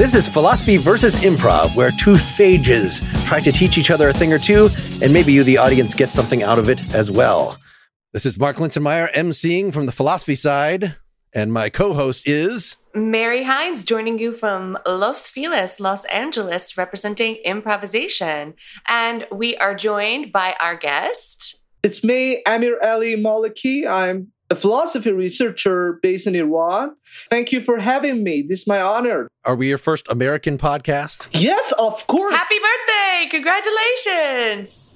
This is Philosophy versus Improv, where two sages try to teach each other a thing or two, and maybe you, the audience, get something out of it as well. This is Mark Linsenmeyer, emceeing from the philosophy side, and my co-host is... Mary Hines, joining you from Los Feliz, Los Angeles, representing improvisation. And we are joined by our guest. It's me, Amir Ali Maliki. I'm a philosophy researcher based in Iran. Thank you for having me. This is my honor. Are we your first American podcast? Yes, of course. Happy birthday! Congratulations!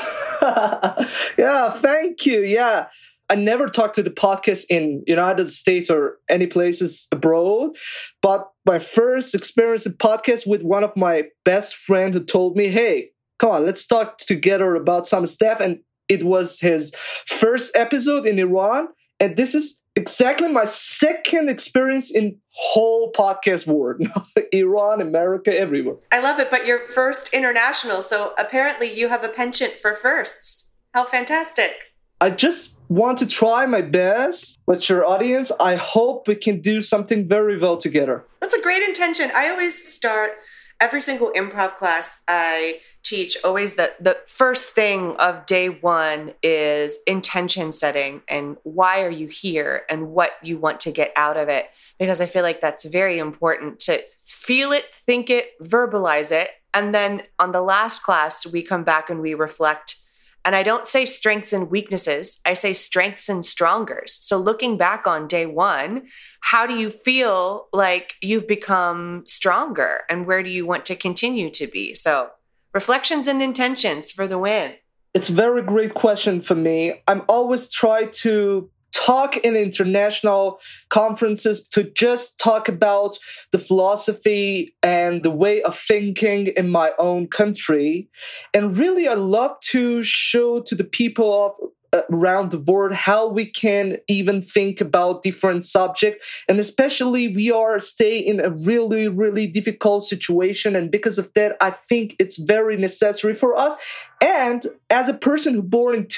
Yeah. Yeah, thank you. Yeah. I never talked to the podcast in United States or any places abroad, but my first experience in podcast with one of my best friends who told me, hey, come on, let's talk together about some stuff. And it was his first episode in Iran. And this is exactly my second experience in whole podcast world. Iran, America, everywhere. I love it, but you're first international. So apparently you have a penchant for firsts. How fantastic. I just want to try my best with your audience. I hope we can do something very well together. That's a great intention. I always start every single improv class I teach, always the first thing of day one is intention setting and why are you here and what you want to get out of it. Because I feel like that's very important to feel it, think it, verbalize it. And then on the last class, we come back and we reflect. And I don't say strengths and weaknesses. I say strengths and strongers. So looking back on day one, how do you feel like you've become stronger? And where do you want to continue to be? So reflections and intentions for the win. It's a very great question for me. I'm always try to talk in international conferences to just talk about the philosophy and the way of thinking in my own country. And really, I love to show to the people around the world how we can even think about different subjects. And especially we are staying in a really, really difficult situation. And because of that, I think it's very necessary for us. And as a person who born in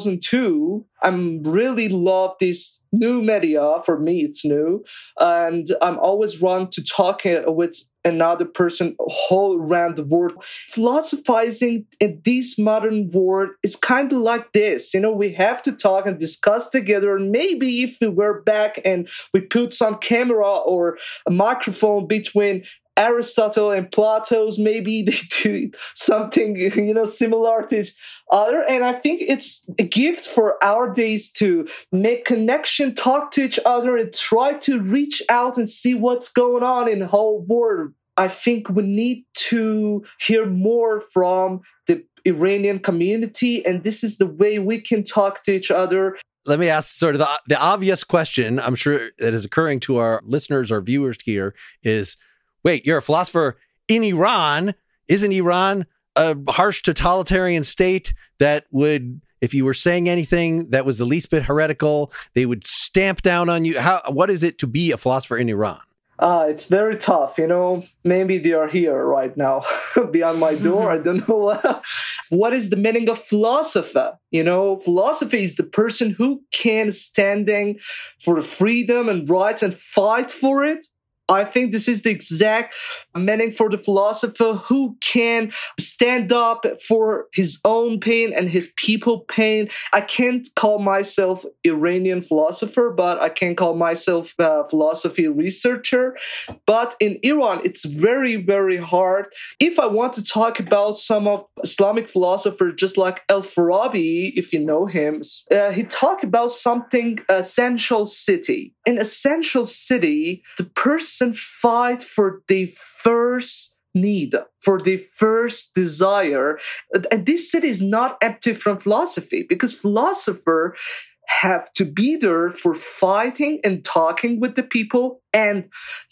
2002, I'm really love this new media. For me, it's new. And I'm always run to talk with another person all around the world. Philosophizing in this modern world is kind of like this. We have to talk and discuss together. And maybe if we were back and we put some camera or a microphone between Aristotle and Plato's, maybe they do something, similar to each other. And I think it's a gift for our days to make connection, talk to each other, and try to reach out and see what's going on in the whole world. I think we need to hear more from the Iranian community, and this is the way we can talk to each other. Let me ask sort of the obvious question, I'm sure that is occurring to our listeners or viewers here is, wait, you're a philosopher in Iran. Isn't Iran a harsh totalitarian state that would, if you were saying anything that was the least bit heretical, they would stamp down on you? What is it to be a philosopher in Iran? It's very tough. Maybe they are here right now beyond my door. I don't know. What is the meaning of philosopher? Philosophy is the person who can standing for freedom and rights and fight for it. I think this is the exact meaning for the philosopher who can stand up for his own pain and his people pain. I can't call myself Iranian philosopher, but I can call myself a philosophy researcher. But in Iran, it's very, very hard. If I want to talk about some of Islamic philosophers, just like Al-Farabi, if you know him, he talked about something essential city. In essential city, the person fight for the first need, for the first desire. And this city is not empty from philosophy, because philosophers have to be there for fighting and talking with the people. And,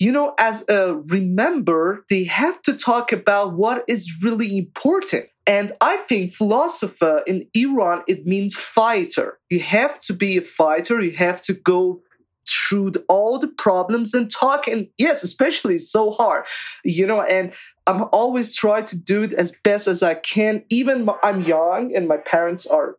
as a remember, they have to talk about what is really important. And I think philosopher in Iran, it means fighter. You have to be a fighter. You have to go through all the problems and talk. And yes, especially it's so hard, and I'm always trying to do it as best as I can. Even I'm young and my parents are,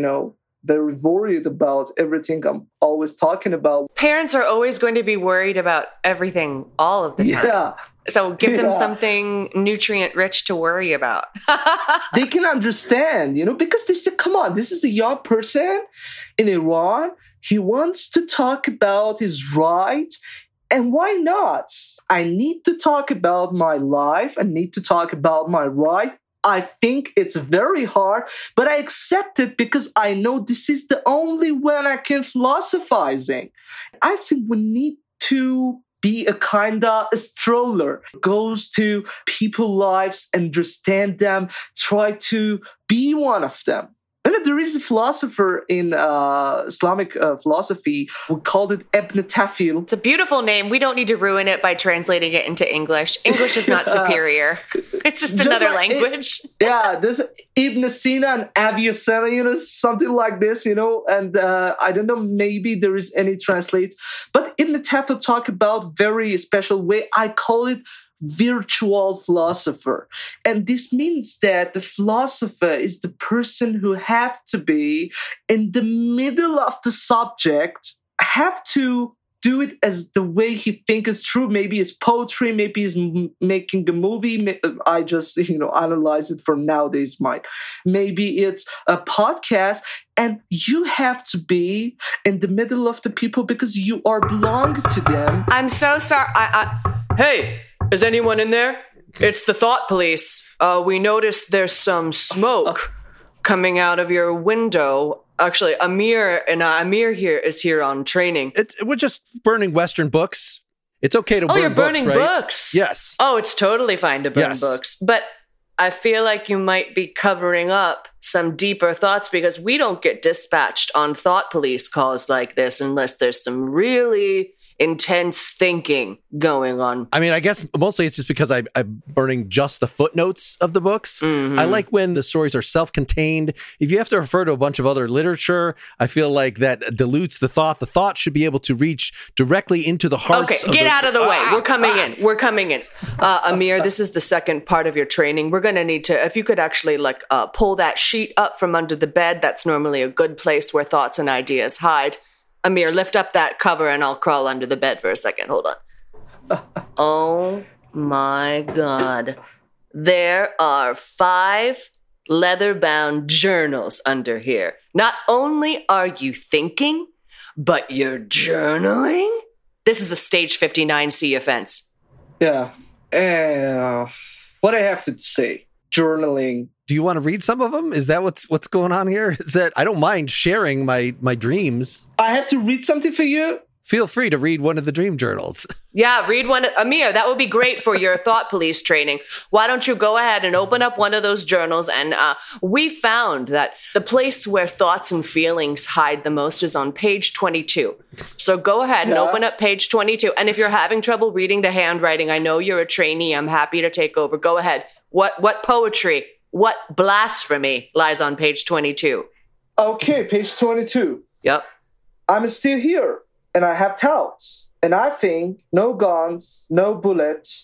very worried about everything I'm always talking about. Parents are always going to be worried about everything all of the time. Yeah. So give them something nutrient rich to worry about. They can understand, because they say, come on, this is a young person in Iran. He wants to talk about his right. And why not? I need to talk about my life. I need to talk about my right. I think it's very hard, but I accept it because I know this is the only way I can philosophizing. I think we need to be a kind of a stroller, goes to people's lives, understand them, try to be one of them. And there is a philosopher in Islamic philosophy, we called it Ibn Tafil. It's a beautiful name. We don't need to ruin it by translating it into English. English is not superior. It's just another language. There's Ibn Sina and Avicenna, something like this, and I don't know, maybe there is any translate. But Ibn Tafil talk about very special way. I call it virtual philosopher. And this means that the philosopher is the person who have to be in the middle of the subject, have to do it as the way he thinks is true. Maybe it's poetry, maybe it's making a movie. I just, analyze it from nowadays mind. Maybe it's a podcast. And you have to be in the middle of the people because you are belong to them. I'm so sorry. Hey! Is anyone in there? It's the Thought Police. We noticed there's some smoke coming out of your window. Actually, Amir here is here on training. We're just burning Western books. It's okay to burn books, right? Oh, you're burning books? Yes. Oh, it's totally fine to burn books. But I feel like you might be covering up some deeper thoughts because we don't get dispatched on Thought Police calls like this unless there's some really intense thinking going on. I mean, I guess mostly it's just because I'm burning just the footnotes of the books. Mm-hmm. I like when the stories are self-contained. If you have to refer to a bunch of other literature, I feel like that dilutes the thought. The thought should be able to reach directly into the hearts. Okay, get out of the way. We're coming in. Amir, this is the second part of your training. We're going to need to, if you could actually pull that sheet up from under the bed, that's normally a good place where thoughts and ideas hide. Amir, lift up that cover and I'll crawl under the bed for a second. Hold on. Oh my God. There are 5 leather-bound journals under here. Not only are you thinking, but you're journaling? This is a stage 59C offense. Yeah. And what I have to say, journaling. Do you want to read some of them? Is that what's going on here? Is that I don't mind sharing my dreams. I have to read something for you? Feel free to read one of the dream journals. Yeah, read one. Amir, that would be great for your Thought Police training. Why don't you go ahead and open up one of those journals? And we found that the place where thoughts and feelings hide the most is on page 22. So go ahead and open up page 22. And if you're having trouble reading the handwriting, I know you're a trainee. I'm happy to take over. Go ahead. What poetry? What blasphemy lies on page 22? Okay, page 22. Yep. I'm still here, and I have doubts. And I think no guns, no bullets,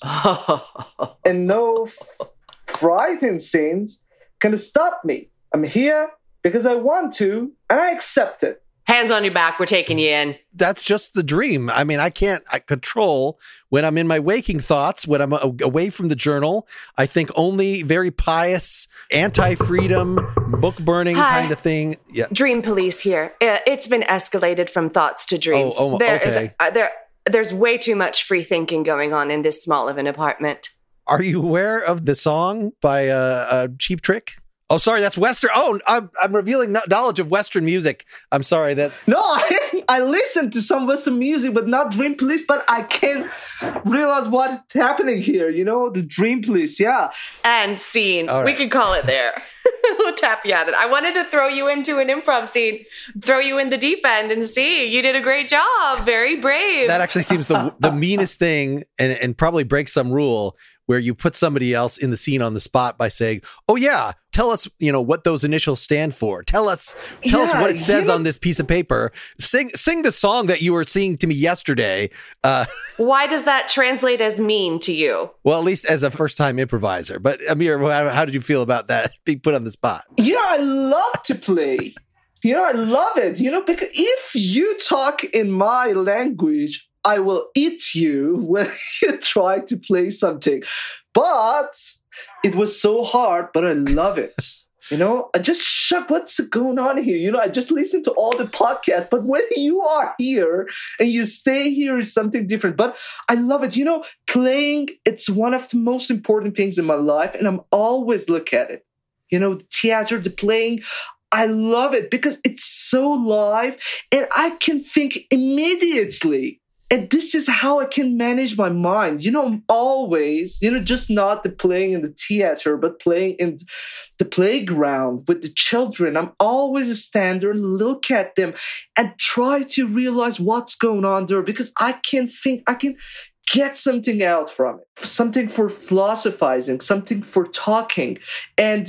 and no frightened scenes can stop me. I'm here because I want to, and I accept it. Hands on your back, we're taking you in. That's just the dream. I mean, I control when I'm in my waking thoughts, when I'm away from the journal. I think only very pious, anti-freedom, book burning kind of thing. Yeah. Dream Police here. It's been escalated from thoughts to dreams. Okay. There's way too much free thinking going on in this small of an apartment. Are you aware of the song by Cheap Trick? Oh, sorry, that's Western. Oh, I'm revealing knowledge of Western music. I'm sorry that. No, I listen to some Western music, but not Dream Police. But I can't realize what's happening here. The Dream Police, yeah. And scene. Right. We could call it there. We'll tap you at it. I wanted to throw you into an improv scene, throw you in the deep end, and see. You did a great job. Very brave. That actually seems the meanest thing, and probably breaks some rule where you put somebody else in the scene on the spot by saying, "Oh yeah, tell us, what those initials stand for. Tell us what it says on this piece of paper. Sing the song that you were singing to me yesterday." Why does that translate as mean to you? Well, at least as a first-time improviser. But Amir, how did you feel about that being put on the spot? Yeah, I love to play. I love it, because if you talk in my language, I will eat you when you try to play something. But it was so hard, but I love it. I just shut what's going on here. I just listen to all the podcasts, but when you are here and you stay here is something different. But I love it. Playing, it's one of the most important things in my life, and I'm always look at it. The theater, the playing, I love it because it's so live and I can think immediately. And this is how I can manage my mind. I'm always, just not the playing in the theater, but playing in the playground with the children. I'm always stand there and look at them and try to realize what's going on there because I can think, I can get something out from it, something for philosophizing, something for talking. And,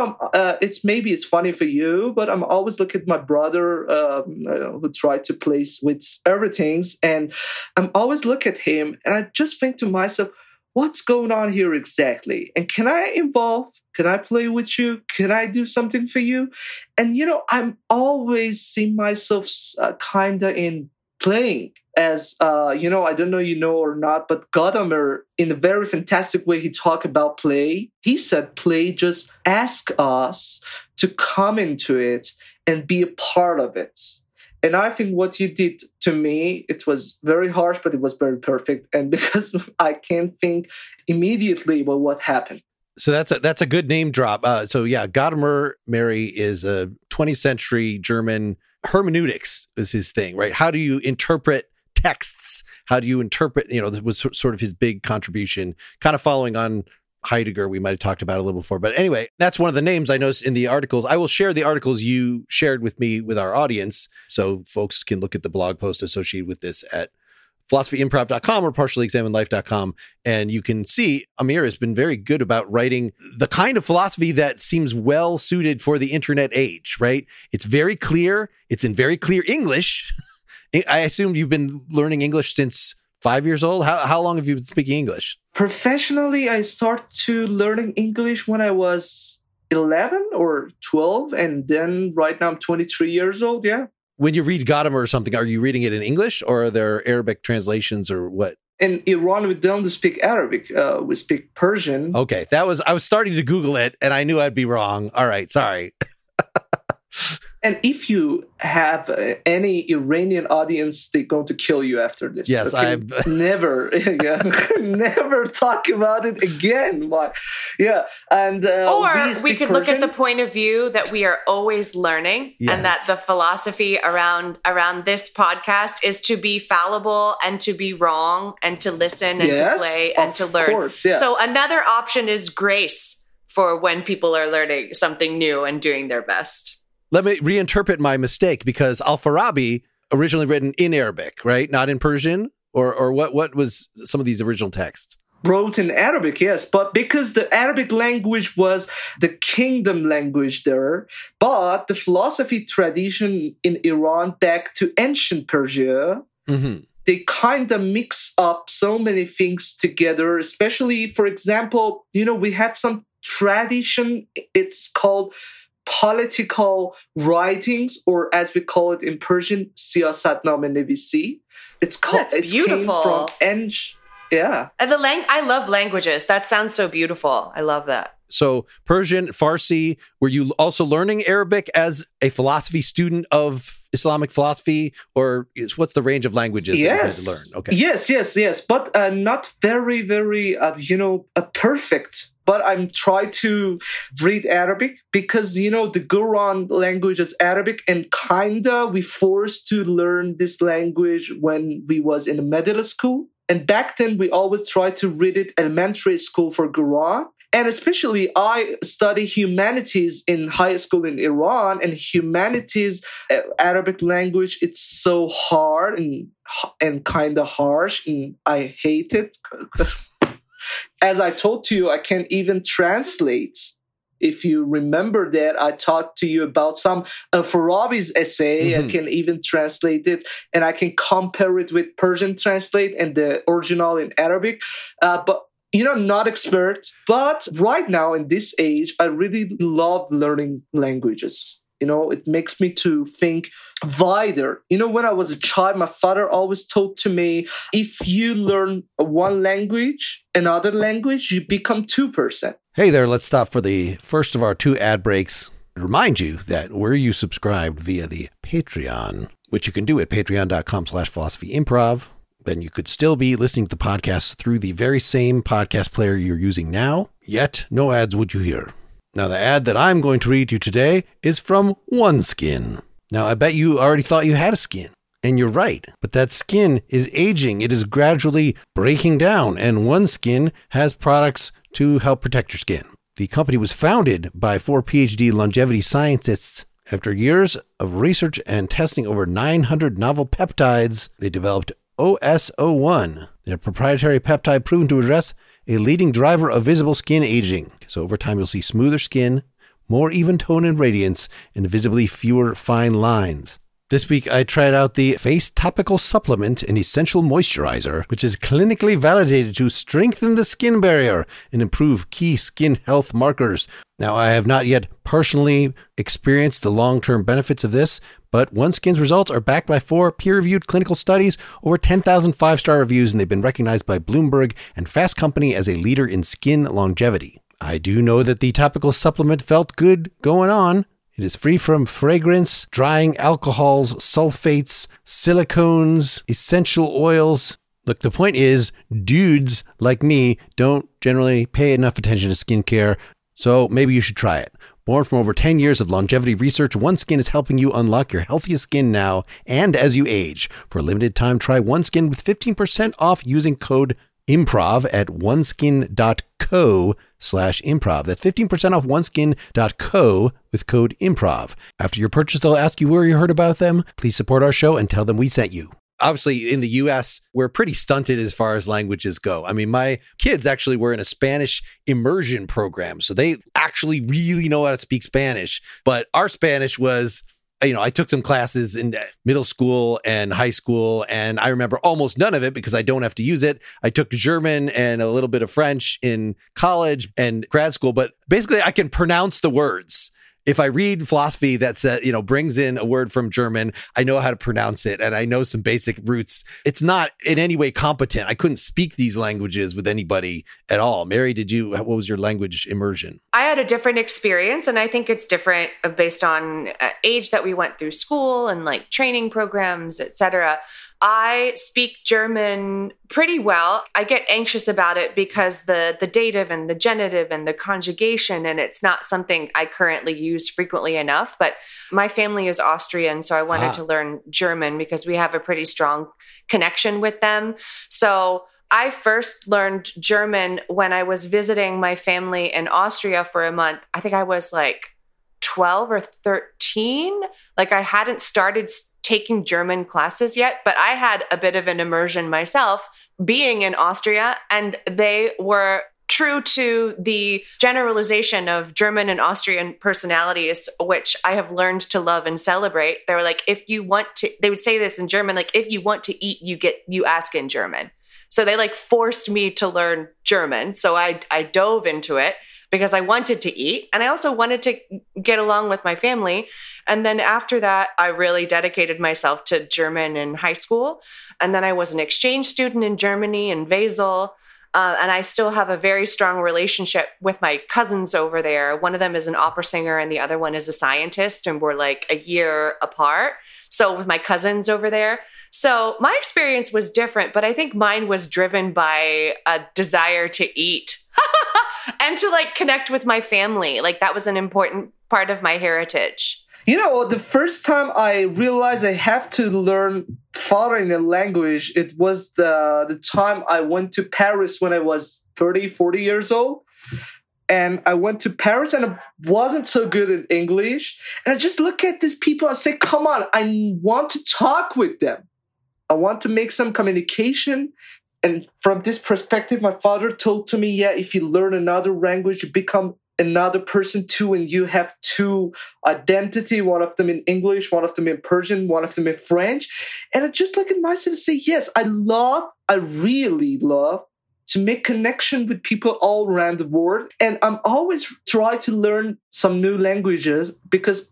it's funny for you, but I'm always looking at my brother who tried to play with everything. And I'm always look at him and I just think to myself, what's going on here exactly? And can I involve? Can I play with you? Can I do something for you? And, I'm always see myself kind of in playing. As, I don't know or not, but Gadamer, in a very fantastic way, he talked about play. He said, play just ask us to come into it and be a part of it. And I think what you did to me, it was very harsh, but it was very perfect. And because I can't think immediately about what happened. So that's a good name drop. Gadamer Mary is a 20th century German hermeneutics is his thing, right? How do you interpret texts? How do you interpret, that was sort of his big contribution, kind of following on Heidegger, we might have talked about a little before. But anyway, that's one of the names I noticed in the articles. I will share the articles you shared with me with our audience, so folks can look at the blog post associated with this at philosophyimprov.com or partiallyexaminedlife.com. And you can see Amir has been very good about writing the kind of philosophy that seems well suited for the internet age, right? It's very clear. It's in very clear English. I assume you've been learning English since 5 years old. How long have you been speaking English? Professionally, I started to learning English when I was 11 or 12. And then right now I'm 23 years old. Yeah. When you read Gadamer or something, are you reading it in English or are there Arabic translations or what? In Iran, we don't speak Arabic. We speak Persian. Okay. I was starting to Google it and I knew I'd be wrong. All right. Sorry. And if you have any Iranian audience, they're going to kill you after this. Yes, okay? Never talk about it again. Yeah, and or we could look at the point of view that we are always learning, and that the philosophy around this podcast is to be fallible and to be wrong and to listen and to play and to learn. Course, yeah. So another option is grace for when people are learning something new and doing their best. Let me reinterpret my mistake because Al-Farabi originally written in Arabic, right? Not in Persian? Or what was some of these original texts? Wrote in Arabic, yes. But because the Arabic language was the kingdom language there, but the philosophy tradition in Iran back to ancient Persia, they kind of mix up so many things together, especially, for example, we have some tradition, it's called political writings, or as we call it in Persian, siyasatname-nivisi. It's called. That's beautiful. And I love languages. That sounds so beautiful. I love that. So Persian, Farsi. Were you also learning Arabic as a philosophy student of Islamic philosophy, or what's the range of languages that you had to learn? Okay. Yes. But not very, very, perfect. But I'm trying to read Arabic because, the Quran language is Arabic, and we forced to learn this language when we was in middle school. And back then, we always tried to read it elementary school for Quran. And especially, I study humanities in high school in Iran, and humanities, Arabic language, it's so hard and kind of harsh, and I hate it. As I told you, I can't even translate. If you remember that, I talked to you about some Farabi's essay. I can even translate it, and I can compare it with Persian translate and the original in Arabic. But not expert. But right now in this age, I really love learning languages. It makes me to think wider. When I was a child, my father always told to me, if you learn one language, another language, you become 2%. Hey there, let's stop for the first of our 2 ad breaks. Remind you that were you subscribed via the Patreon, which you can do at patreon.com/philosophyimprov, then you could still be listening to the podcast through the very same podcast player you're using now, yet no ads would you hear. Now, the ad that I'm going to read to you today is from OneSkin. Now, I bet you already thought you had a skin, and you're right, but that skin is aging. It is gradually breaking down, and OneSkin has products to help protect your skin. The company was founded by 4 PhD longevity scientists. After years of research and testing over 900 novel peptides, they developed OS01, their proprietary peptide proven to address a leading driver of visible skin aging. So over time, you'll see smoother skin, more even tone and radiance, and visibly fewer fine lines. This week, I tried out the Face Topical Supplement and Essential Moisturizer, which is clinically validated to strengthen the skin barrier and improve key skin health markers. Now, I have not yet personally experienced the long-term benefits of this, but OneSkin's results are backed by 4 peer-reviewed clinical studies, over 10,000 5-star reviews, and they've been recognized by Bloomberg and Fast Company as a leader in skin longevity. I do know that the topical supplement felt good going on. It is free from fragrance, drying alcohols, sulfates, silicones, essential oils. Look, the point is, dudes like me don't generally pay enough attention to skincare, so maybe you should try it. Born from over 10 years of longevity research, OneSkin is helping you unlock your healthiest skin now and as you age. For a limited time, try OneSkin with 15% off using code IMPROV at oneskin.co/improv. That's 15% off oneskin.co with code IMPROV. After your purchase, they'll ask you where you heard about them. Please support our show and tell them we sent you. Obviously, in the U.S., we're pretty stunted as far as languages go. I mean, my kids actually were in a Spanish immersion program, so they actually really know how to speak Spanish. But our Spanish was, I took some classes in middle school and high school, and I remember almost none of it because I don't have to use it. I took German and a little bit of French in college and grad school, but basically I can pronounce the words. If I read philosophy that says, brings in a word from German, I know how to pronounce it and I know some basic roots. It's not in any way competent. I couldn't speak these languages with anybody at all. Mary, what was your language immersion? I had a different experience, and I think it's different based on age that we went through school and like training programs, etc. I speak German pretty well. I get anxious about it because the dative and the genitive and the conjugation, and it's not something I currently use frequently enough. But my family is Austrian, so I wanted to learn German because we have a pretty strong connection with them. So I first learned German when I was visiting my family in Austria for a month. I think I was like 12 or 13. Like I hadn't started taking German classes yet, but I had a bit of an immersion myself being in Austria, and they were true to the generalization of German and Austrian personalities, which I have learned to love and celebrate. They were like, they would say this in German, like, if you want to eat, you ask in German. So they like forced me to learn German. So I dove into it because I wanted to eat, and I also wanted to get along with my family. And then after that, I really dedicated myself to German in high school. And then I was an exchange student in Germany, in Basel. And I still have a very strong relationship with my cousins over there. One of them is an opera singer and the other one is a scientist, and we're like a year apart. So with my cousins over there. So my experience was different, but I think mine was driven by a desire to eat and to like connect with my family. Like that was an important part of my heritage. The first time I realized I have to learn foreign language, it was the time I went to Paris when I was 30, 40 years old. And I went to Paris and I wasn't so good in English. And I just look at these people and say, come on, I want to talk with them. I want to make some communication. And from this perspective, my father told to me, yeah, if you learn another language, you become another person too, and you have two identity, one of them in English, one of them in Persian, one of them in French. And I just look at myself and say, yes, I really love to make connection with people all around the world. And I'm always trying to learn some new languages because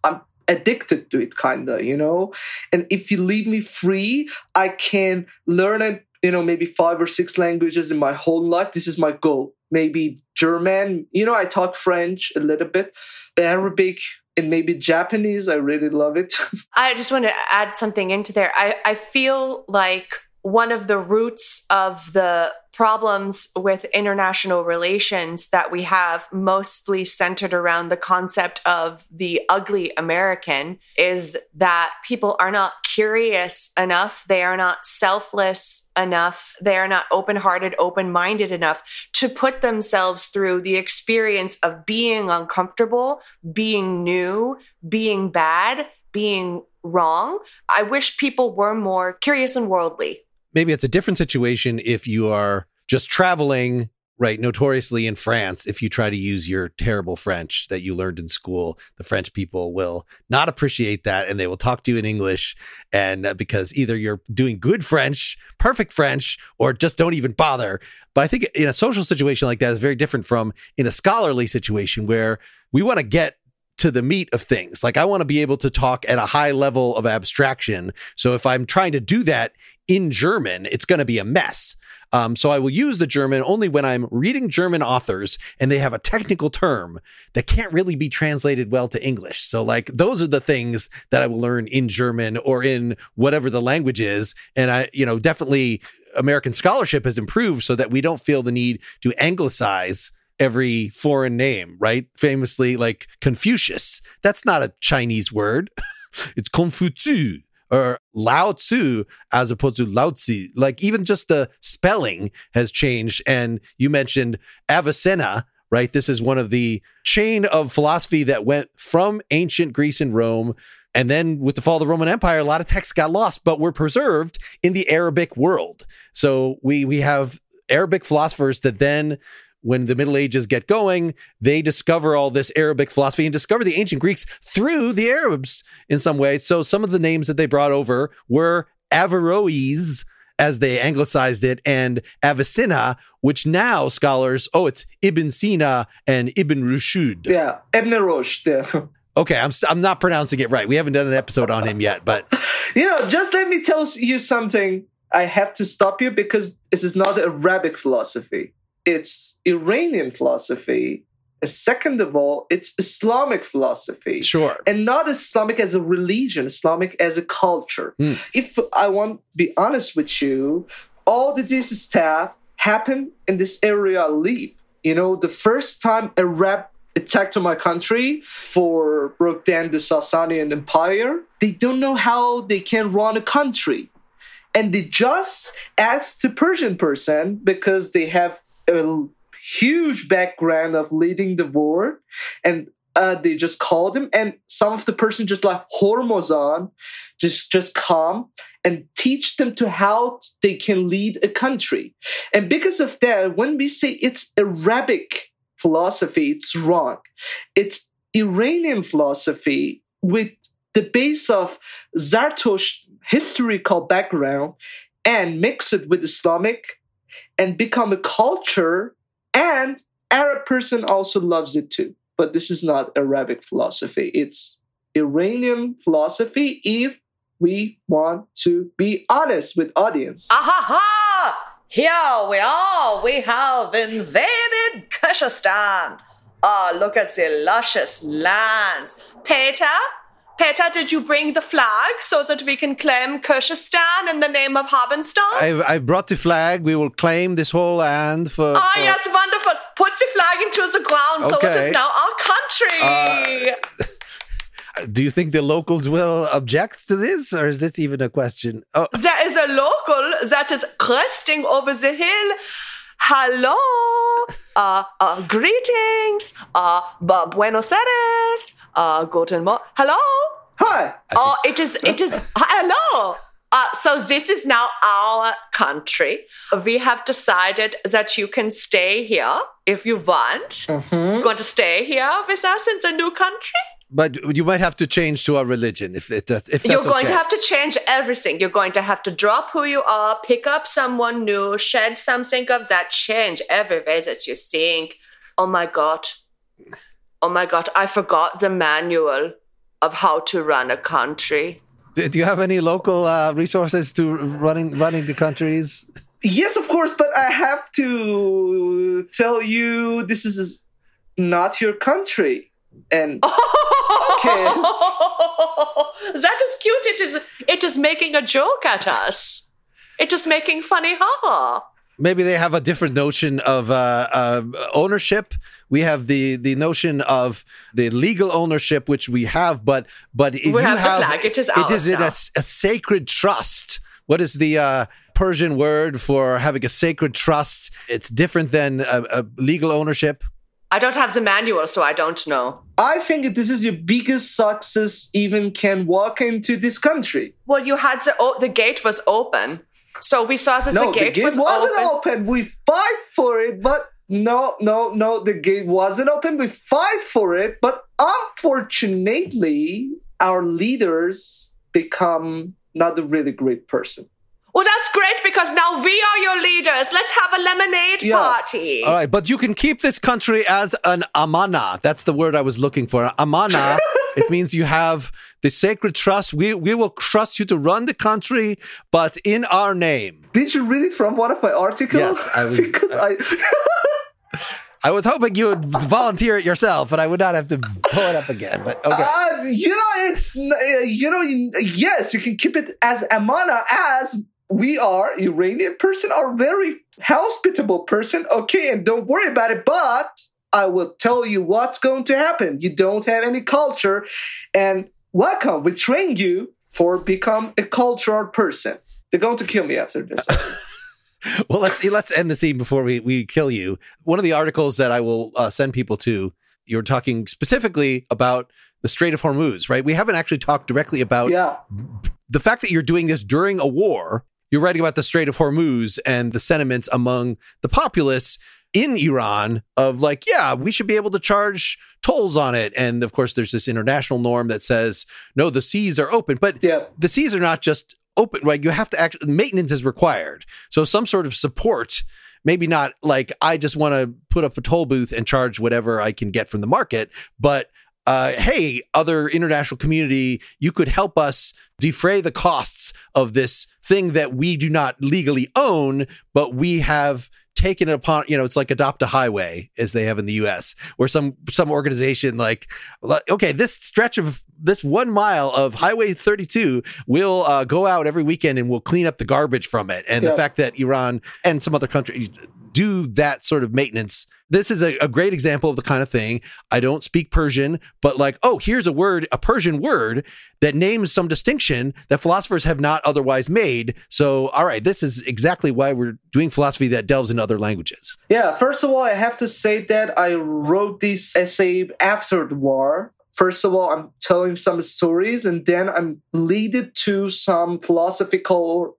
addicted to it, kinda, And if you leave me free, I can learn it, maybe 5 or 6 languages in my whole life. This is my goal. Maybe German, I talk French a little bit, Arabic, and maybe Japanese. I really love it. I just want to add something into there. I feel like one of the roots of the problems with international relations that we have, mostly centered around the concept of the ugly American, is that people are not curious enough. They are not selfless enough. They are not open-hearted, open-minded enough to put themselves through the experience of being uncomfortable, being new, being bad, being wrong. I wish people were more curious and worldly. Maybe it's a different situation if you are just traveling, right, notoriously in France. If you try to use your terrible French that you learned in school, the French people will not appreciate that, and they will talk to you in English. And because either you're doing good French, perfect French, or just don't even bother. But I think in a social situation like that is very different from in a scholarly situation where we want to get to the meat of things. Like, I want to be able to talk at a high level of abstraction. So if I'm trying to do that in German, it's going to be a mess. So I will use the German only when I'm reading German authors and they have a technical term that can't really be translated well to English. So like, those are the things that I will learn in German or in whatever the language is. And I, definitely American scholarship has improved so that we don't feel the need to anglicize every foreign name, right? Famously, like Confucius. That's not a Chinese word. It's Confucius. Or Lao Tzu as opposed to Lao Tzu. Like, even just the spelling has changed. And you mentioned Avicenna, right? This is one of the chain of philosophy that went from ancient Greece and Rome. And then with the fall of the Roman Empire, a lot of texts got lost, but were preserved in the Arabic world. So we have Arabic philosophers that then, when the Middle Ages get going, they discover all this Arabic philosophy and discover the ancient Greeks through the Arabs in some way. So some of the names that they brought over were Averroes, as they anglicized it, and Avicenna, which now scholars, it's Ibn Sina and Ibn Rushd. Yeah, Ibn Rushd. Okay, I'm not pronouncing it right. We haven't done an episode on him yet, but... just let me tell you something. I have to stop you because this is not Arabic philosophy. It's Iranian philosophy. Second of all, it's Islamic philosophy. Sure. And not Islamic as a religion, Islamic as a culture. If I want to be honest with you, all this stuff happened in this area I live. The first time Arab attacked on my country broke down the Sasanian Empire, they don't know how they can run a country. And they just asked the Persian person because they have a huge background of leading the war, and they just called him, and some of the person just like Hormozan just come and teach them to how they can lead a country. And because of that, when we say it's Arabic philosophy, it's wrong. It's Iranian philosophy with the base of Zarathustra historical background and mix it with Islamic and become a culture, and Arab person also loves it too. But this is not Arabic philosophy. It's Iranian philosophy if we want to be honest with audience. Ahaha! Here we have invaded Kyrgyzstan. Look at the luscious lands. Peter, did you bring the flag so that we can claim Kyrgyzstan in the name of Habenstein? I've brought the flag. We will claim this whole land for... Yes, wonderful. Put the flag into the ground so it is now our country. Do you think the locals will object to this, or is this even a question? There is a local that is cresting over the hill. Hello. Greetings. Buenos Aires. Guten Morgen. Hello. Hi. It is. Hello. So this is now our country. We have decided that you can stay here if you want. You want to stay here with us in the new country? But you might have to change to our religion if that's You're going okay. to have to change everything. You're going to have to drop who you are, pick up someone new, shed something of that, change every way that you think. Oh my God, I forgot the manual. of how to run a country. Do you have any local resources to running the countries? Yes, of course, but I have to tell you this is not your country. And okay. That is cute. It is making a joke at us. It is making funny haha. Maybe they have a different notion of ownership. We have the notion of the legal ownership, which we have, but we have the flag. It is ours. It is in a sacred trust. What is the Persian word for having a sacred trust? It's different than a legal ownership. I don't have the manual, so I don't know. I think this is your biggest success even can walk into this country. Well, you had the gate was open. So we saw that the gate was wasn't open. We fight for it, but no, the gate wasn't open. We fight for it, but unfortunately, our leaders become not a really great person. Well, that's great because now we are your leaders. Let's have a lemonade party. All right, but you can keep this country as an amana. That's the word I was looking for. Amana. It means you have the sacred trust. We will trust you to run the country, but in our name. Did you read it from one of my articles? Yes, I was. Because I was hoping you would volunteer it yourself, and I would not have to pull it up again. But okay. Yes, you can keep it as amana, as we are Iranian person, are very hospitable person. Okay, and don't worry about it. But I will tell you what's going to happen. You don't have any culture, and welcome. We train you for become a cultural person. They're going to kill me after this. Well, let's end the scene before we kill you. One of the articles that I will send people to, you're talking specifically about the Strait of Hormuz, right? We haven't actually talked directly about the fact that you're doing this during a war. You're writing about the Strait of Hormuz and the sentiments among the populace in Iran of like, yeah, we should be able to charge tolls on it. And of course, there's this international norm that says, no, the seas are open. But the seas are not just open, right? You have to actually, maintenance is required. So some sort of support, maybe not like, I just want to put up a toll booth and charge whatever I can get from the market, but hey, other international community, you could help us defray the costs of this thing that we do not legally own, but we have taken it upon, it's like Adopt a Highway, as they have in the US, where some organization like, okay, this stretch of this 1 mile of Highway 32 will go out every weekend and we'll clean up the garbage from it. And the fact that Iran and some other countries do that sort of maintenance, this is a great example of the kind of thing. I don't speak Persian, but like, oh, here's a Persian word that names some distinction that philosophers have not otherwise made. So, all right, this is exactly why we're doing philosophy that delves into other languages. Yeah, first of all, I have to say that I wrote this essay after the war. First of all, I'm telling some stories, and then I'm leading to some philosophical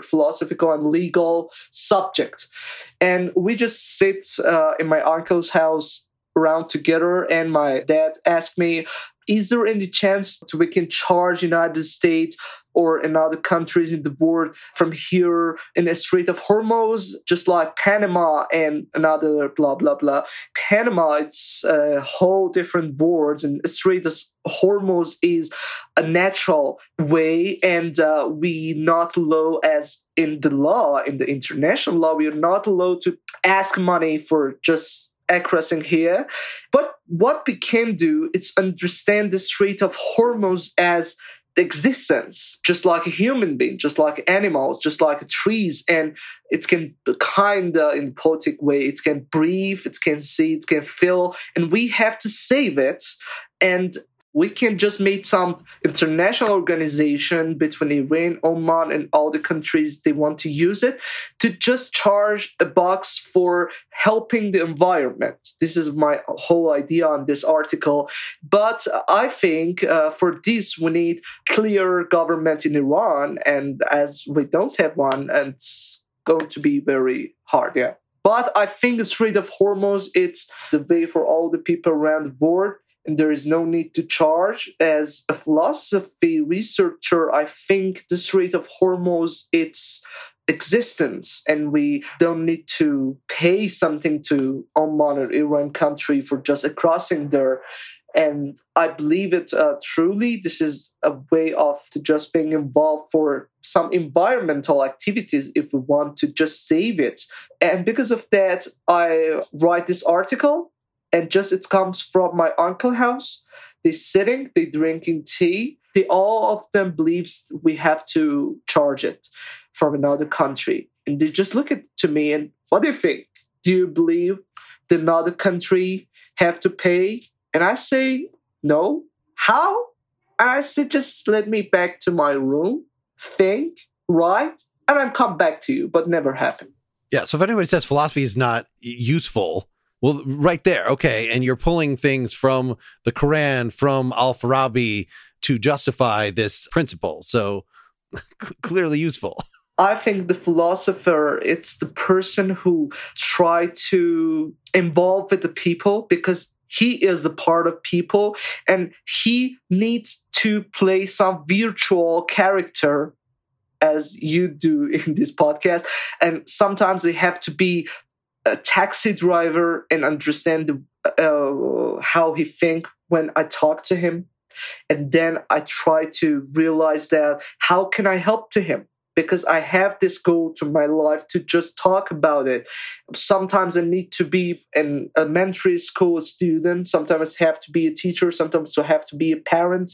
and legal subject. And we just sit in my uncle's house around together, and my dad asked me, is there any chance we can charge United States or in other countries in the world from here in the Strait of Hormuz, just like Panama and another blah, blah, blah. Panama, it's a whole different words, and Strait of Hormuz is a natural way, and we not allowed as in the law, in the international law, we are not allowed to ask money for just crossing here. But what we can do is understand the Strait of Hormuz as existence, just like a human being, just like animals, just like trees, and it can kind of in a poetic way, it can breathe, it can see, it can feel, and we have to save it. And we can just make some international organization between Iran, Oman, and all the countries they want to use it to just charge a box for helping the environment. This is my whole idea on this article. But I think for this, we need clear government in Iran. And as we don't have one, and it's going to be very hard, But I think the Strait of Hormuz, it's the way for all the people around the world. And there is no need to charge. As a philosophy researcher, I think the Strait of Hormuz, it's existence, and we don't need to pay something to Oman or Iran country for just crossing there. And I believe it truly. This is a way of just being involved for some environmental activities if we want to just save it. And because of that, I write this article, and just it comes from my uncle's house. They're sitting, they're drinking tea. They all of them believes we have to charge it from another country. And they just look to me and, what do you think? Do you believe that another country have to pay? And I say, no. How? And I say, just let me back to my room, think, write, and I'll come back to you, but never happened. Yeah. So if anybody says philosophy is not useful, well, right there. Okay. And you're pulling things from the Quran, from Al-Farabi to justify this principle. So clearly useful. I think the philosopher, it's the person who try to involve with the people because he is a part of people and he needs to play some virtual character as you do in this podcast. And sometimes they have to be a taxi driver and understand how he think when I talk to him. And then I try to realize that how can I help to him? Because I have this goal to my life to just talk about it. Sometimes I need to be an elementary school student. Sometimes I have to be a teacher. Sometimes I have to be a parent.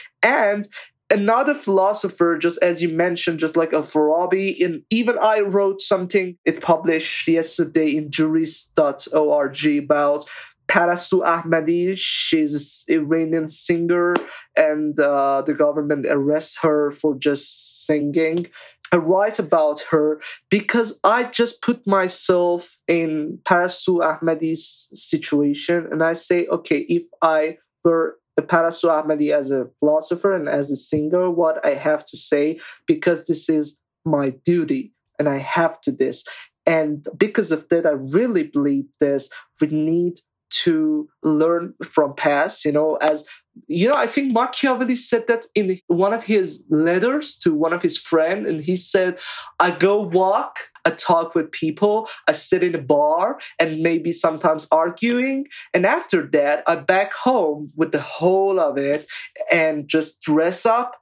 And another philosopher, just as you mentioned, just like Al-Farabi, and even I wrote something, it published yesterday in jurist.org about Parasu Ahmadi. She's an Iranian singer, and the government arrests her for just singing. I write about her because I just put myself in Parasu Ahmadi's situation, and I say, okay, if I were a Parasu Ahmadi as a philosopher and as a singer, what I have to say, because this is my duty, and I have to this. And because of that, I really believe this. We need to learn from past, as I think Machiavelli said that in one of his letters to one of his friends, and he said, I go walk, I talk with people, I sit in a bar and maybe sometimes arguing. And after that, I back home with the whole of it and just dress up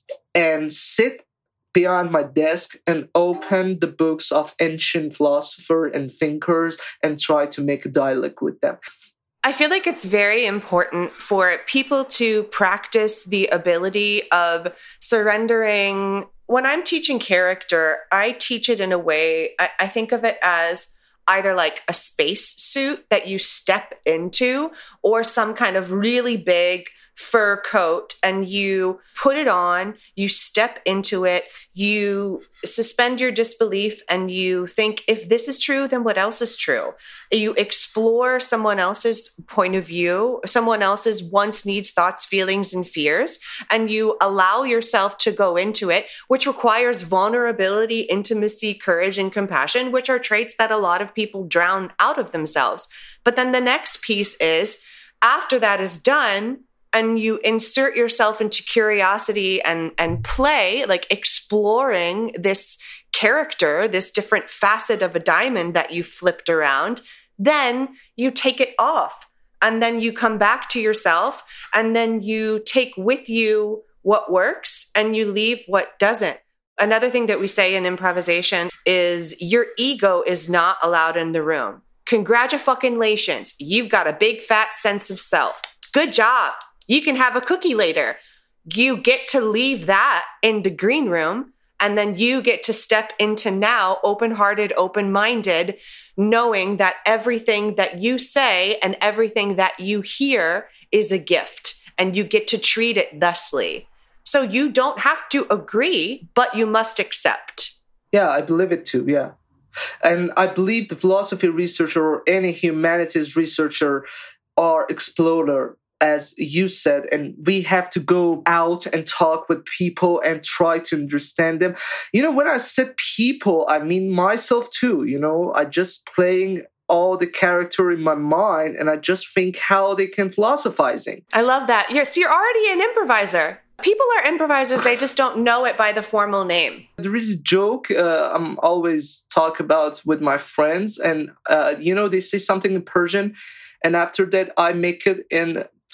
and sit beyond my desk and open the books of ancient philosophers and thinkers and try to make a dialogue with them. I feel like it's very important for people to practice the ability of surrendering. When I'm teaching character, I teach it in a way, I think of it as either like a space suit that you step into or some kind of really big fur coat, and you put it on, you step into it, you suspend your disbelief, and you think, if this is true, then what else is true? You explore someone else's point of view, someone else's wants, needs, thoughts, feelings, and fears, and you allow yourself to go into it, which requires vulnerability, intimacy, courage, and compassion, which are traits that a lot of people drown out of themselves. But then the next piece is, after that is done, and you insert yourself into curiosity and play, like exploring this character, this different facet of a diamond that you flipped around, then you take it off. And then you come back to yourself, and then you take with you what works and you leave what doesn't. Another thing that we say in improvisation is your ego is not allowed in the room. Congratulations, you've got a big fat sense of self. Good job. You can have a cookie later. You get to leave that in the green room, and then you get to step into now open-hearted, open-minded, knowing that everything that you say and everything that you hear is a gift, and you get to treat it thusly. So you don't have to agree, but you must accept. Yeah, I believe it too, yeah. And I believe the philosophy researcher or any humanities researcher are explorer, as you said, and we have to go out and talk with people and try to understand them. When I said people, I mean myself too. I just playing all the character in my mind, and I just think how they can philosophizing. I love that. So you're already an improviser. People are improvisers, they just don't know it by the formal name. There is a joke I'm always talk about with my friends, and they say something in Persian, and after that I make it in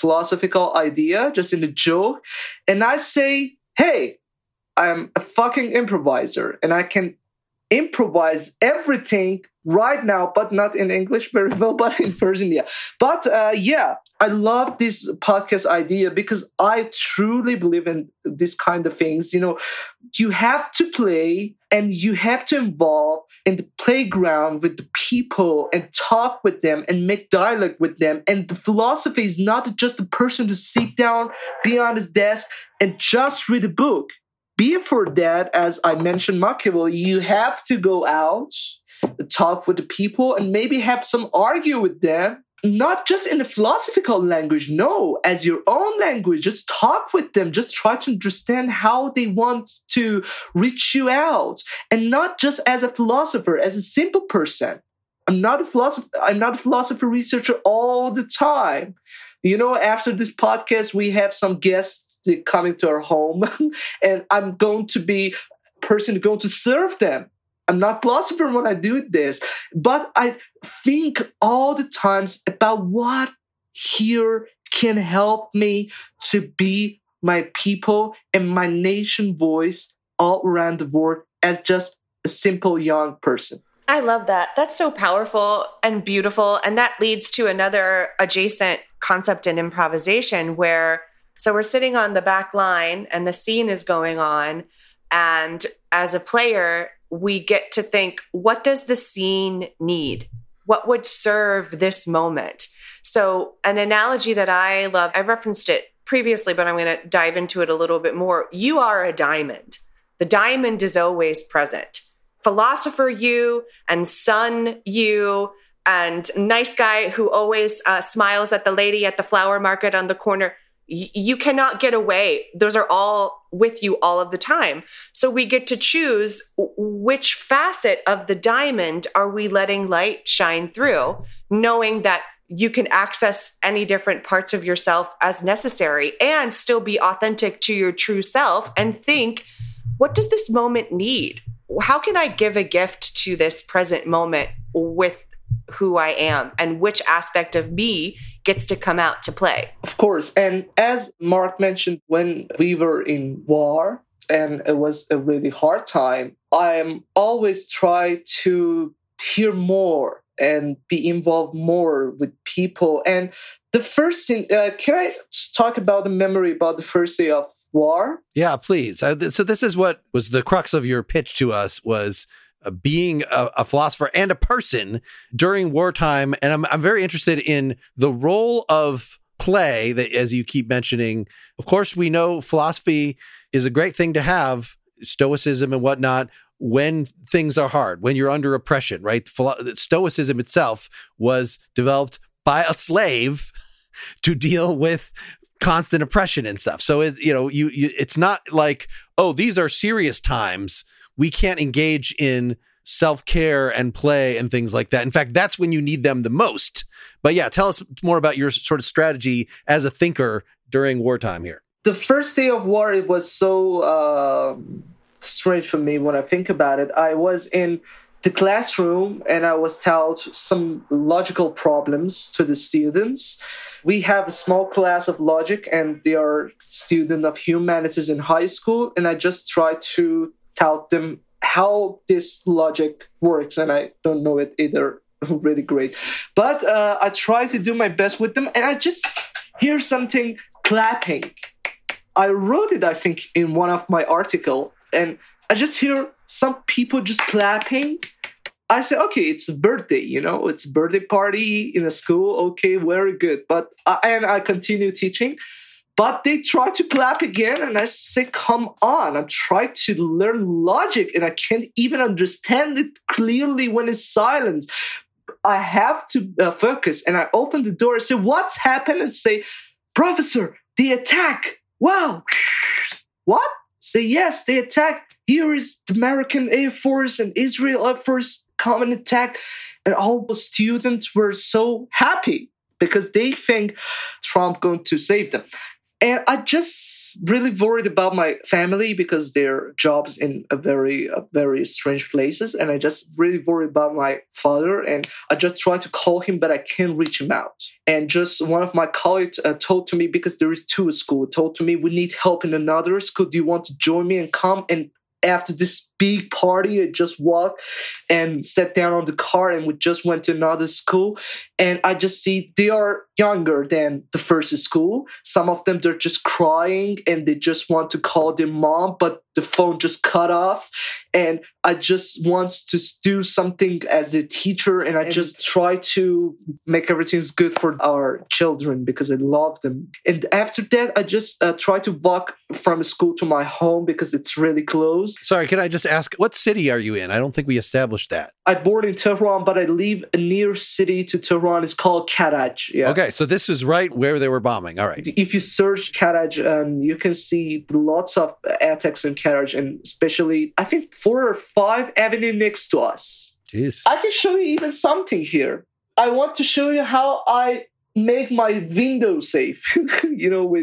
philosophical idea, just in a joke. And I say, hey, I'm a fucking improviser and I can improvise everything right now, but not in English very well, but in Persian, yeah. But I love this podcast idea because I truly believe in this kind of things. You have to play and you have to involve in the playground with the people and talk with them and make dialogue with them. And the philosophy is not just a person to sit down, be on his desk, and just read a book. Before that, as I mentioned, Machiavelli, you have to go out, talk with the people, and maybe have some argue with them, not just in a philosophical language, no, as your own language. Just talk with them, just try to understand how they want to reach you out, and not just as a philosopher, as a simple person. I'm not a philosopher researcher all the time. After this podcast, we have some guests coming to our home, and I'm going to be a person going to serve them. I'm not a philosopher when I do this, but I think all the times about what here can help me to be my people and my nation voice all around the world as just a simple young person. I love that. That's so powerful and beautiful. And that leads to another adjacent concept in improvisation where, so we're sitting on the back line and the scene is going on. And as a player, we get to think, what does the scene need? What would serve this moment? So an analogy that I love, I referenced it previously, but I'm going to dive into it a little bit more. You are a diamond. The diamond is always present. Philosopher you and son you and nice guy who always smiles at the lady at the flower market on the corner. You cannot get away. Those are all with you all of the time. So we get to choose which facet of the diamond are we letting light shine through, knowing that you can access any different parts of yourself as necessary and still be authentic to your true self and think, what does this moment need? How can I give a gift to this present moment with who I am, and which aspect of me gets to come out to play? Of course. And as Mark mentioned, when we were in war and it was a really hard time, I'm always try to hear more and be involved more with people. And the first thing, can I talk about the memory about the first day of war? Yeah, please. So this is what was the crux of your pitch to us, was being a philosopher and a person during wartime. And I'm very interested in the role of play that, as you keep mentioning, of course, we know philosophy is a great thing to have, stoicism and whatnot, when things are hard, when you're under oppression, right? Stoicism itself was developed by a slave to deal with constant oppression and stuff. So it's not like, oh, these are serious times, we can't engage in self-care and play and things like that. In fact, that's when you need them the most. But yeah, tell us more about your sort of strategy as a thinker during wartime here. The first day of war, it was so strange for me when I think about it. I was in the classroom and I was taught some logical problems to the students. We have a small class of logic and they are students of humanities in high school. And I just try to taught them how this logic works, and I don't know it either really great. But I try to do my best with them, and I just hear something clapping. I wrote it, I think, in one of my article, and I just hear some people just clapping. I say, okay, it's a birthday, it's a birthday party in a school. Okay, very good. But I continue teaching. But they try to clap again, and I say, come on, I'm trying to learn logic, and I can't even understand it clearly when it's silent. I have to focus, and I open the door and say, what's happened? And say, Professor, the attack. Wow. What? Say, yes, they attack. Here is the American Air Force and Israel Air Force common attack. And all the students were so happy because they think Trump going to save them. And I just really worried about my family because their jobs in a very strange places. And I just really worried about my father. And I just tried to call him, but I can't reach him out. And just one of my colleagues told to me, because there is two schools, told to me, we need help in another school. Do you want to join me and come? And after this big party, I just walked and sat down on the car and we just went to another school. And I just see they are younger than the first school. Some of them, they're just crying and they just want to call their mom, but the phone just cut off. And I just want to do something as a teacher. And I just try to make everything good for our children because I love them. And after that, I just try to walk from school to my home because it's really close. Sorry, can I just ask, what city are you in? I don't think we established that. I born in Tehran, but I live a near city to Tehran. It's called Karaj. Yeah. Okay, so this is right where they were bombing. All right. If you search Karaj, you can see lots of attacks in Karaj, and especially, I think 4 or 5 avenues next to us. Jeez. I can show you even something here. I want to show you how I make my window safe. Can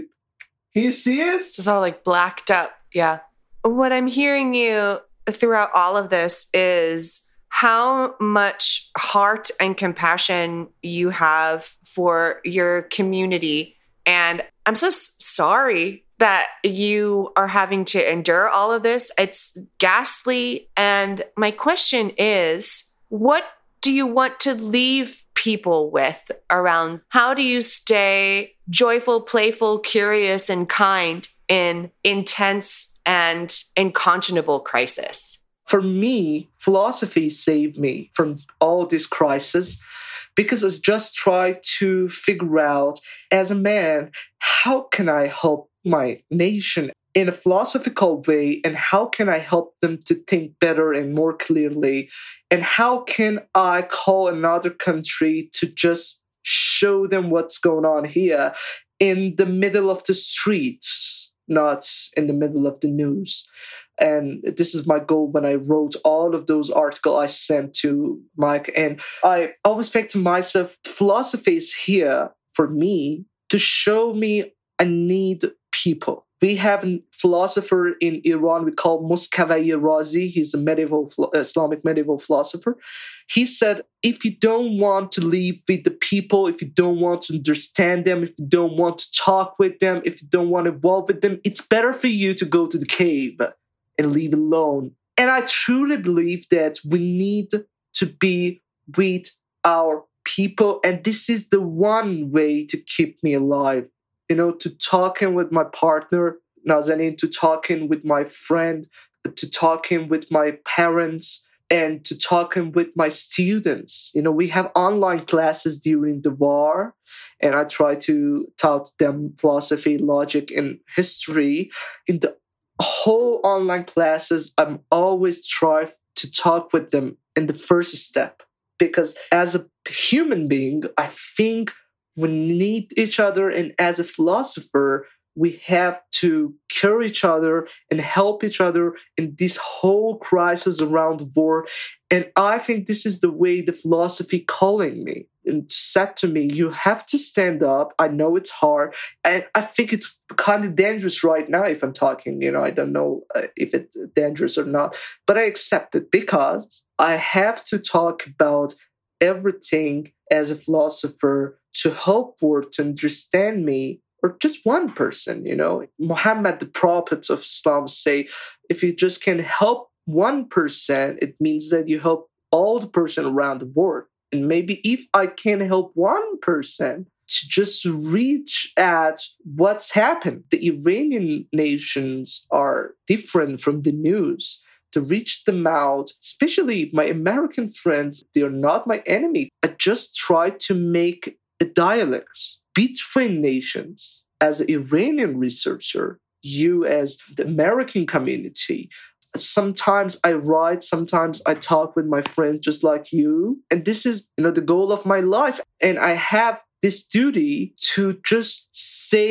you see it? It's all like blacked up. Yeah. What I'm hearing you throughout all of this is how much heart and compassion you have for your community. And I'm so sorry that you are having to endure all of this. It's ghastly. And my question is, what do you want to leave people with around how do you stay joyful, playful, curious, and kind in intense and unconscionable crisis? For me, philosophy saved me from all this crisis because I just try to figure out, as a man, how can I help my nation in a philosophical way, and how can I help them to think better and more clearly, and how can I call another country to just show them what's going on here in the middle of the streets, not in the middle of the news. And this is my goal when I wrote all of those articles I sent to Mike. And I always think to myself, philosophy is here for me to show me I need people. We have a philosopher in Iran we call Moscavai Razi. He's a Islamic medieval philosopher. He said, if you don't want to live with the people, if you don't want to understand them, if you don't want to talk with them, if you don't want to evolve with them, it's better for you to go to the cave and live alone. And I truly believe that we need to be with our people. And this is the one way to keep me alive. To talking with my partner, Nazanin, to talking with my friend, to talking with my parents, and to talking with my students. We have online classes during the war, and I try to taught them philosophy, logic, and history. In the whole online classes, I'm always trying to talk with them in the first step. Because as a human being, I think we need each other, and as a philosopher, we have to care each other and help each other in this whole crisis around the world. And I think this is the way the philosophy calling me and said to me, you have to stand up. I know it's hard. And I think it's kind of dangerous right now if I'm talking, I don't know if it's dangerous or not, but I accept it because I have to talk about everything as a philosopher to help world to understand me, or just one person. Muhammad, the prophet of Islam, say, if you just can help one person, it means that you help all the person around the world. And maybe if I can help one person to just reach at what's happened, the Iranian nations are different from the news. To reach them out, especially my American friends, they are not my enemy. I just try to make a dialogue between nations. As an Iranian researcher, you as the American community, sometimes I write, sometimes I talk with my friends just like you. And this is, the goal of my life. And I have this duty to just save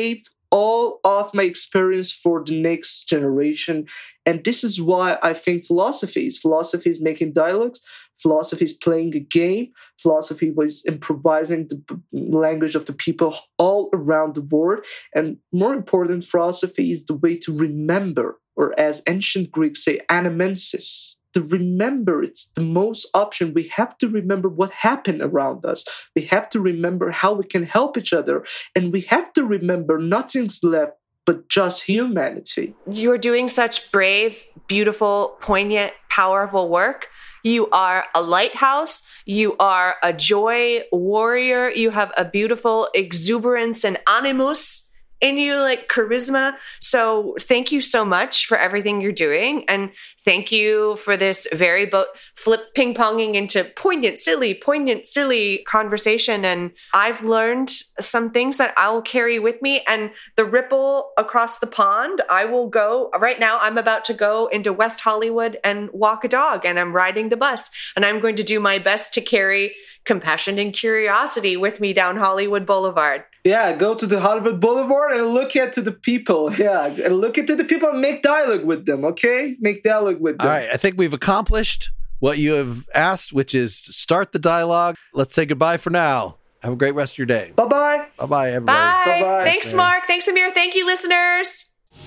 all of my experience for the next generation. And this is why I think philosophy is making dialogues, philosophy is playing a game, philosophy was improvising the language of the people all around the world. And more important, philosophy is the way to remember, or as ancient Greeks say, anamensis. To remember, it's the most option. We have to remember what happened around us. We have to remember how we can help each other. And we have to remember nothing's left but just humanity. You're doing such brave, beautiful, poignant, powerful work. You are a lighthouse. You are a joy warrior. You have a beautiful exuberance and animus in you, like charisma. So thank you so much for everything you're doing. And thank you for this very flip ping-ponging into poignant, silly conversation. And I've learned some things that I'll carry with me. And the ripple across the pond, I will go. Right now, I'm about to go into West Hollywood and walk a dog. And I'm riding the bus. And I'm going to do my best to carry compassion and curiosity with me down Hollywood Boulevard. Yeah, go to the Hollywood Boulevard and look at the people. Yeah, and look at the people and make dialogue with them, okay? Make dialogue with them. All right, I think we've accomplished what you have asked, which is start the dialogue. Let's say goodbye for now. Have a great rest of your day. Bye-bye. Bye-bye, everybody. Bye. Bye-bye. Thanks, Mark. Thanks, Amir. Thank you, listeners.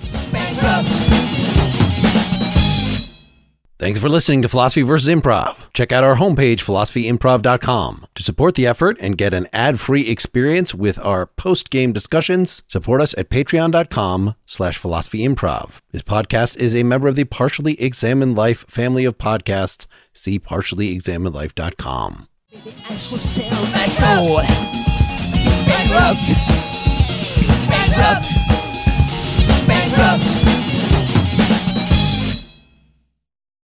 Thanks for listening to Philosophy vs. Improv. Check out our homepage, philosophyimprov.com. To support the effort and get an ad-free experience with our post-game discussions, support us at patreon.com/philosophyimprov. This podcast is a member of the Partially Examined Life family of podcasts. See partiallyexaminedlife.com. I should sell my soul. Bankrupt.